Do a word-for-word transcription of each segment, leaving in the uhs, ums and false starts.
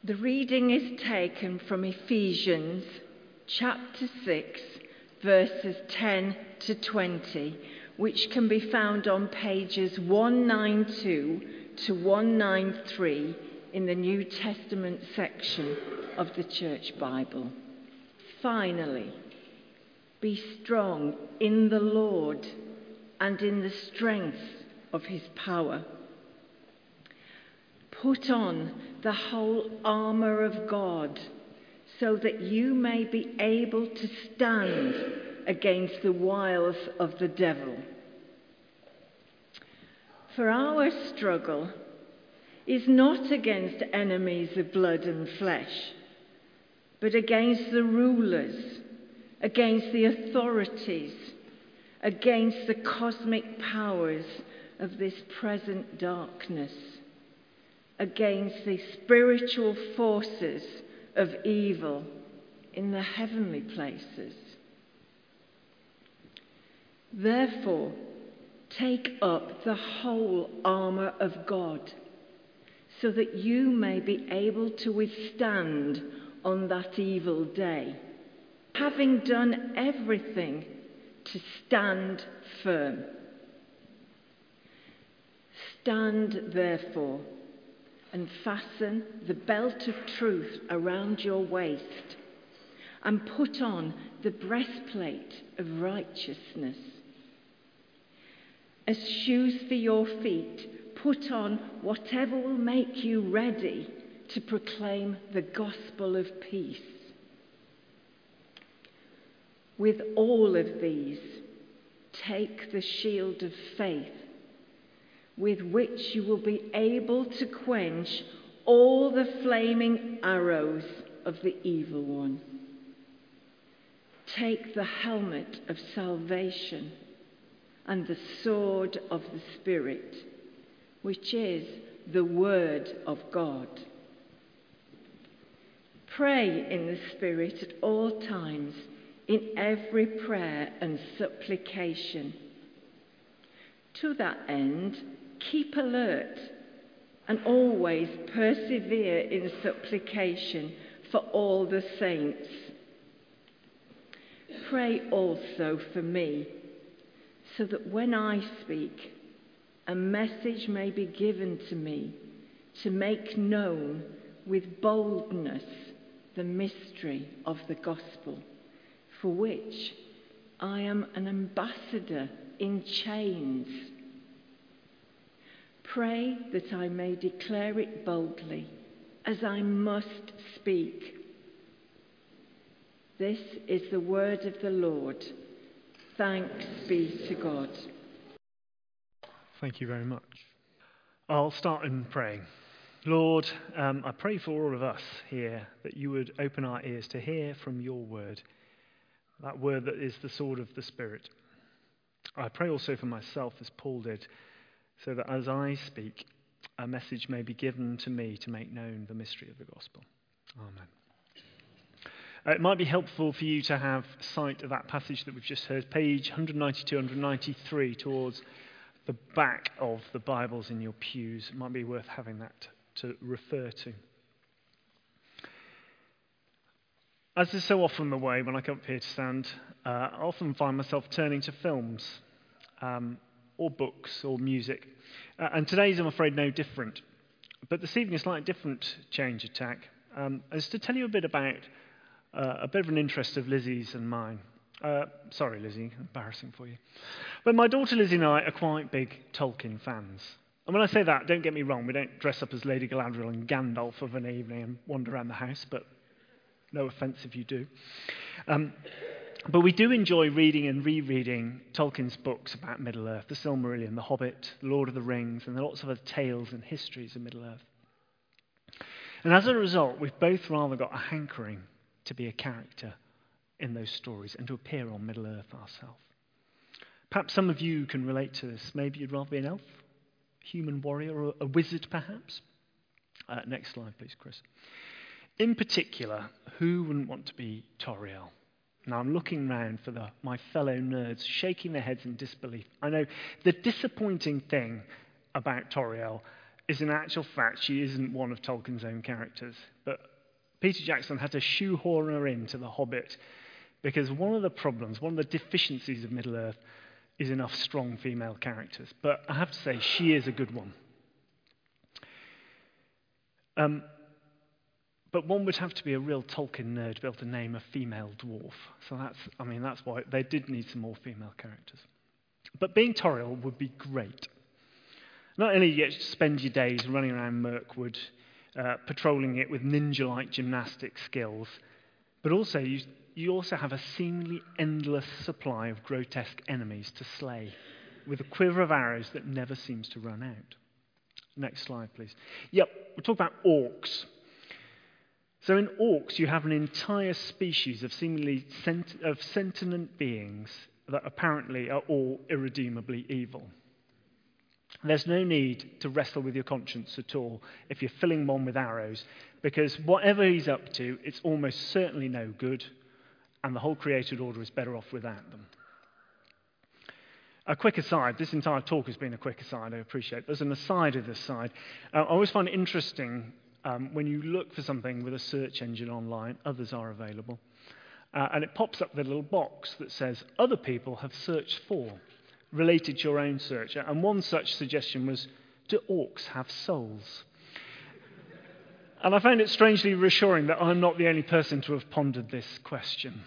The reading is taken from Ephesians chapter six, verses ten to twenty, which can be found on pages one ninety-two to one ninety-three in the New Testament section of the Church Bible. Finally, be strong in the Lord and in the strength of his power. Put on the whole armour of God, so that you may be able to stand against the wiles of the devil. For our struggle is not against enemies of blood and flesh, but against the rulers, against the authorities, against the cosmic powers of this present darkness, against the spiritual forces of evil in the heavenly places. Therefore, take up the whole armour of God, so that you may be able to withstand on that evil day, having done everything to stand firm. Stand therefore, and fasten the belt of truth around your waist, and put on the breastplate of righteousness. As shoes for your feet, put on whatever will make you ready to proclaim the gospel of peace. With all of these, take the shield of faith, with which you will be able to quench all the flaming arrows of the evil one. Take the helmet of salvation and the sword of the Spirit, which is the word of God. Pray in the Spirit at all times, in every prayer and supplication. To that end, keep alert and always persevere in supplication for all the saints. Pray also for me, so that when I speak, a message may be given to me to make known with boldness the mystery of the gospel, for which I am an ambassador in chains. Pray that I may declare it boldly, as I must speak. This is the word of the Lord. Thanks be to God. Thank you very much. I'll start in praying. Lord, um, I pray for all of us here that you would open our ears to hear from your word, that word that is the sword of the Spirit. I pray also for myself, as Paul did, so that as I speak, a message may be given to me to make known the mystery of the gospel. Amen. Uh, it might be helpful for you to have sight of that passage that we've just heard, page one ninety-two, one ninety-three, towards the back of the Bibles in your pews. It might be worth having that to refer to. As is so often the way when I come up here to stand, uh, I often find myself turning to films, um, or books, or music. Uh, and today's, I'm afraid, no different. But this evening, a slightly different change of tack. Um, is to tell you a bit about uh, a bit of an interest of Lizzie's and mine. Uh, sorry, Lizzie, embarrassing for you. But my daughter Lizzie and I are quite big Tolkien fans. And when I say that, don't get me wrong, we don't dress up as Lady Galadriel and Gandalf of an evening and wander around the house, but no offence if you do. Um, but we do enjoy reading and rereading Tolkien's books about Middle-earth, The Silmarillion, The Hobbit, The Lord of the Rings, and lots of other tales and histories of Middle-earth. And as a result, we've both rather got a hankering to be a character in those stories and to appear on Middle-earth ourselves. Perhaps some of you can relate to this. Maybe you'd rather be an elf, human warrior, or a wizard perhaps. Uh, next slide, please, Chris. In particular, who wouldn't want to be Tauriel? Now, I'm looking round for the, my fellow nerds shaking their heads in disbelief. I know the disappointing thing about Tauriel is in actual fact she isn't one of Tolkien's own characters, but Peter Jackson had to shoehorn her into The Hobbit because one of the problems, one of the deficiencies of Middle-earth is enough strong female characters. But I have to say, she is a good one. Um, but one would have to be a real Tolkien nerd to be able to name a female dwarf. So that's, I mean, that's why they did need some more female characters. But being Toriel would be great. Not only do you get to spend your days running around Mirkwood, uh, patrolling it with ninja-like gymnastic skills, but also you, you also have a seemingly endless supply of grotesque enemies to slay, with a quiver of arrows that never seems to run out. Next slide, please. Yep, we'll talk about orcs. So in orcs, you have an entire species of seemingly sent- of sentient beings that apparently are all irredeemably evil. There's no need to wrestle with your conscience at all if you're filling one with arrows, because whatever he's up to, it's almost certainly no good, and the whole created order is better off without them. A quick aside, this entire talk has been a quick aside, I appreciate. There's an aside of this side. Uh, I always find it interesting um, when you look for something with a search engine online, others are available, uh, and it pops up with a little box that says, other people have searched for, related to your own search. And one such suggestion was, do orcs have souls? And I found it strangely reassuring that I'm not the only person to have pondered this question.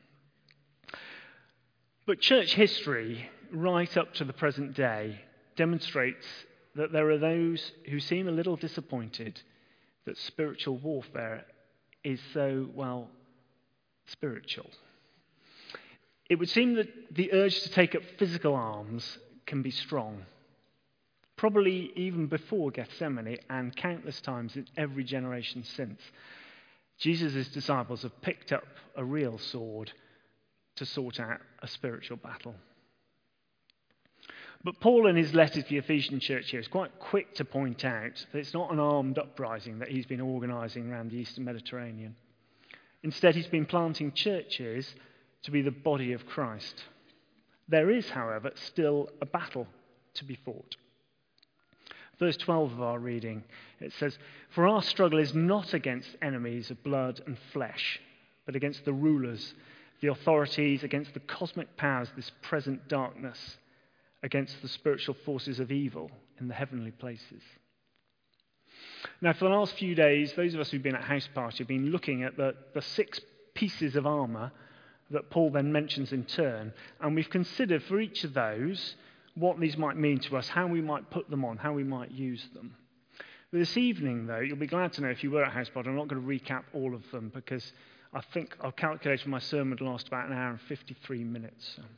But church history, right up to the present day, demonstrates that there are those who seem a little disappointed that spiritual warfare is so, well, spiritual. It would seem that the urge to take up physical arms can be strong, probably even before Gethsemane and countless times in every generation since. Jesus' disciples have picked up a real sword to sort out a spiritual battle. But Paul, in his letter to the Ephesian church here, is quite quick to point out that it's not an armed uprising that he's been organising around the Eastern Mediterranean. Instead, he's been planting churches to be the body of Christ. There is, however, still a battle to be fought. Verse twelve of our reading, it says, "For our struggle is not against enemies of blood and flesh, but against the rulers, the authorities, against the cosmic powers of this present darkness, against the spiritual forces of evil in the heavenly places." Now, for the last few days, those of us who've been at House Party have been looking at the, the six pieces of armour that Paul then mentions in turn, and we've considered for each of those what these might mean to us, how we might put them on, how we might use them. But this evening, though, you'll be glad to know if you were at House Party, I'm not going to recap all of them because I think I've calculated my sermon would last about an hour and fifty-three minutes. So.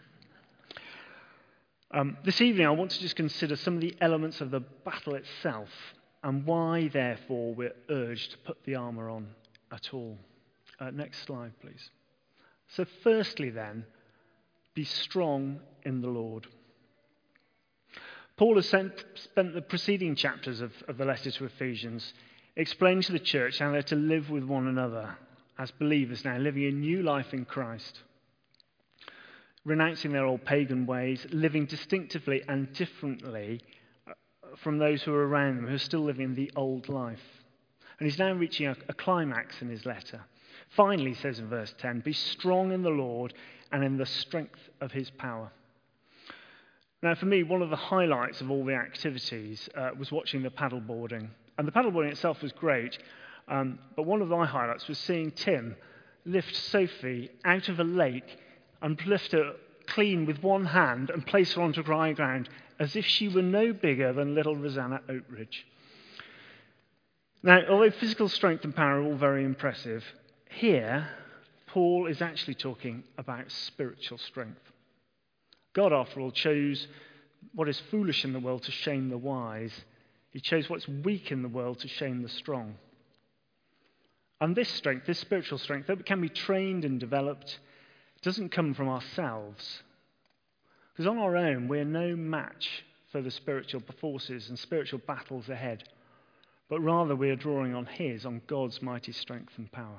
Um, this evening, I want to just consider some of the elements of the battle itself and why, therefore, we're urged to put the armour on at all. Uh, next slide, please. So firstly then, be strong in the Lord. Paul has sent, spent the preceding chapters of, of the letter to Ephesians explaining to the church how they're to live with one another as believers now, living a new life in Christ, renouncing their old pagan ways, living distinctively and differently from those who are around them, who are still living the old life. And he's now reaching a, a climax in his letter. Finally, he says in verse ten, "Be strong in the Lord and in the strength of his power." Now, for me, one of the highlights of all the activities uh, was watching the paddleboarding. And the paddleboarding itself was great, um, but one of my highlights was seeing Tim lift Sophie out of a lake and lift her clean with one hand and place her onto dry ground as if she were no bigger than little Rosanna Oatridge. Now, although physical strength and power are all very impressive, here, Paul is actually talking about spiritual strength. God, after all, chose what is foolish in the world to shame the wise. He chose what's weak in the world to shame the strong. And this strength, this spiritual strength, though it can be trained and developed, doesn't come from ourselves. Because on our own, we're no match for the spiritual forces and spiritual battles ahead. But rather, we're drawing on his, on God's mighty strength and power.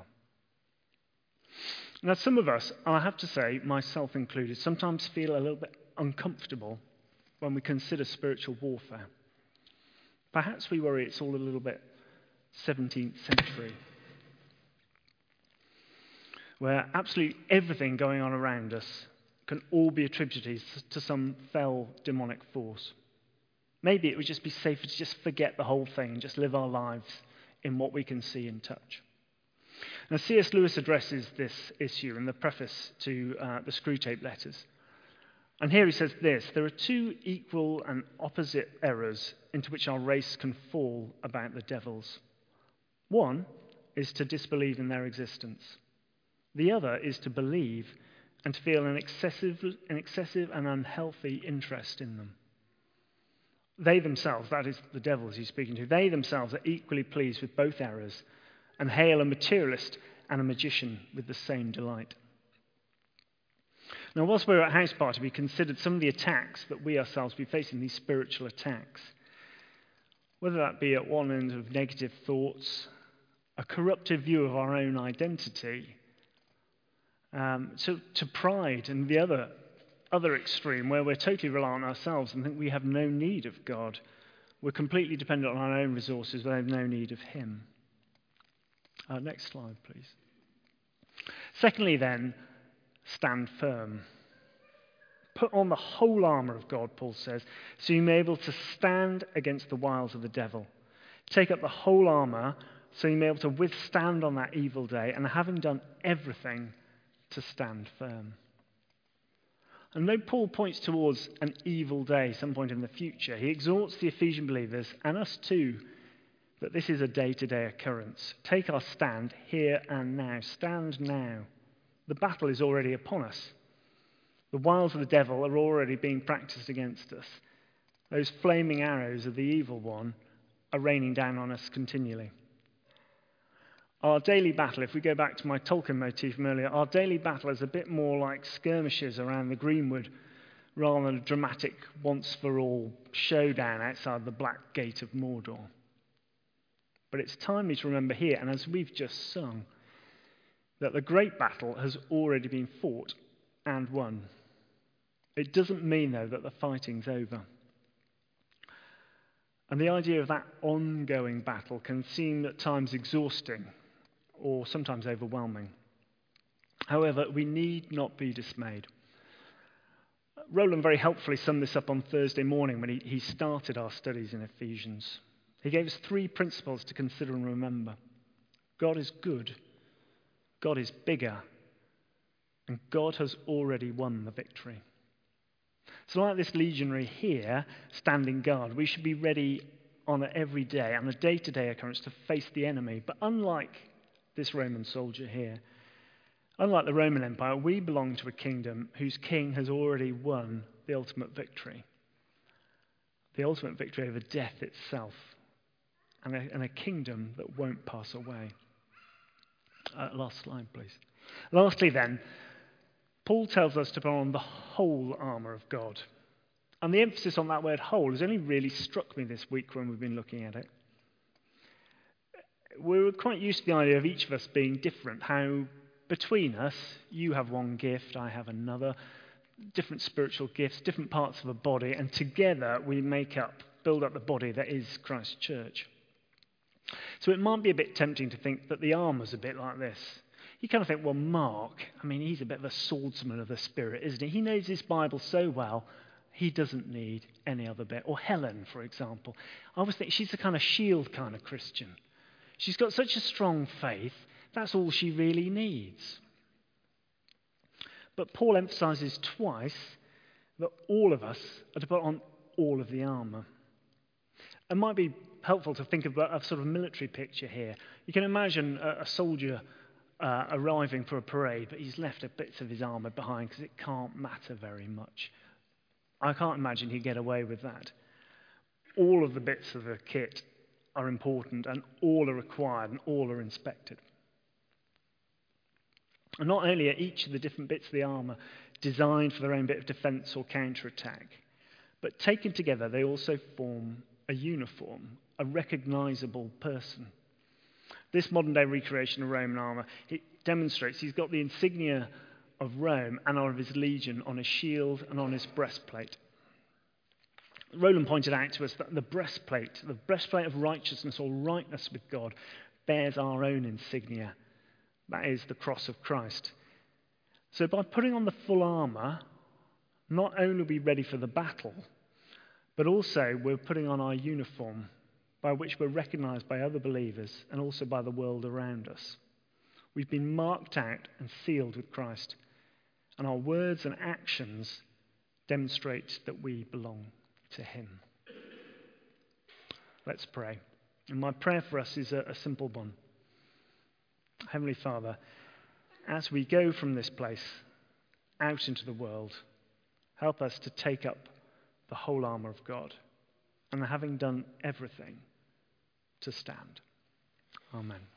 Now, some of us, I have to say, myself included, sometimes feel a little bit uncomfortable when we consider spiritual warfare. Perhaps we worry it's all a little bit seventeenth century, where absolutely everything going on around us can all be attributed to some fell demonic force. Maybe it would just be safer to just forget the whole thing and just live our lives in what we can see and touch. Now, C S Lewis addresses this issue in the preface to uh, the Screwtape Letters. And here he says this: there are two equal and opposite errors into which our race can fall about the devils. One is to disbelieve in their existence. The other is to believe and to feel an excessive, an excessive and unhealthy interest in them. They themselves, that is the devils he's speaking to, they themselves are equally pleased with both errors and hail a materialist and a magician with the same delight. Now, whilst we were at House Party, we considered some of the attacks that we ourselves be facing, these spiritual attacks. Whether that be at one end of negative thoughts, a corrupted view of our own identity, um, to, to pride, and the other, other extreme, where we're totally reliant on ourselves and think we have no need of God. We're completely dependent on our own resources, we have no need of Him. Uh, next slide, please. Secondly, then, stand firm. Put on the whole armour of God, Paul says, so you may be able to stand against the wiles of the devil. Take up the whole armour so you may be able to withstand on that evil day, and having done everything, to stand firm. And though Paul points towards an evil day some point in the future, he exhorts the Ephesian believers, and us too, that this is a day-to-day occurrence. Take our stand here and now. Stand now. The battle is already upon us. The wiles of the devil are already being practiced against us. Those flaming arrows of the evil one are raining down on us continually. Our daily battle, if we go back to my Tolkien motif from earlier, our daily battle is a bit more like skirmishes around the Greenwood rather than a dramatic once-for-all showdown outside the Black Gate of Mordor. But it's timely to remember here, and as we've just sung, that the great battle has already been fought and won. It doesn't mean, though, that the fighting's over. And the idea of that ongoing battle can seem at times exhausting or sometimes overwhelming. However, we need not be dismayed. Roland very helpfully summed this up on Thursday morning when he, he started our studies in Ephesians. He gave us three principles to consider and remember. God is good. God is bigger. And God has already won the victory. So like this legionary here, standing guard, we should be ready on an every day, on a day-to-day occurrence to face the enemy. But unlike this Roman soldier here, unlike the Roman Empire, we belong to a kingdom whose king has already won the ultimate victory. The ultimate victory over death itself. And a, and a kingdom that won't pass away. Uh, last slide, please. Lastly, then, Paul tells us to put on the whole armour of God. And the emphasis on that word whole has only really struck me this week when we've been looking at it. We're quite used to the idea of each of us being different, how between us, you have one gift, I have another, different spiritual gifts, different parts of a body, and together we make up, build up the body that is Christ's church. So it might be a bit tempting to think that the armour's a bit like this. You kind of think, well, Mark, I mean, he's a bit of a swordsman of the Spirit, isn't he? He knows his Bible so well, he doesn't need any other bit. Or Helen, for example. I always think she's the kind of shield kind of Christian. She's got such a strong faith, that's all she really needs. But Paul emphasises twice that all of us are to put on all of the armour. It might be helpful to think of a sort of military picture here. You can imagine a, a soldier uh, arriving for a parade, but he's left a bits of his armour behind because it can't matter very much. I can't imagine he'd get away with that. All of the bits of the kit are important, and all are required, and all are inspected. And not only are each of the different bits of the armour designed for their own bit of defence or counter-attack, but taken together they also form a uniform, a recognisable person. This modern-day recreation of Roman armour, it demonstrates he's got the insignia of Rome and of his legion on his shield and on his breastplate. Roland pointed out to us that the breastplate, the breastplate of righteousness or rightness with God, bears our own insignia. That is the cross of Christ. So by putting on the full armour, not only are we ready for the battle, but also we're putting on our uniform, by which we're recognised by other believers and also by the world around us. We've been marked out and sealed with Christ, and our words and actions demonstrate that we belong to him. Let's pray. And my prayer for us is a, a simple one. Heavenly Father, as we go from this place out into the world, help us to take up the whole armour of God, and having done everything, to stand. Amen.